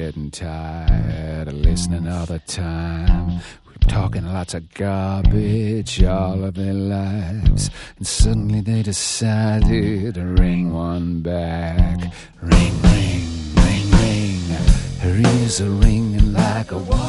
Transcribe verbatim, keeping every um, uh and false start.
getting tired of listening all the time. We're talking lots of garbage all of their lives. And suddenly they decided to ring one back. Ring, ring, ring, ring. Her ears are ringing like a wall.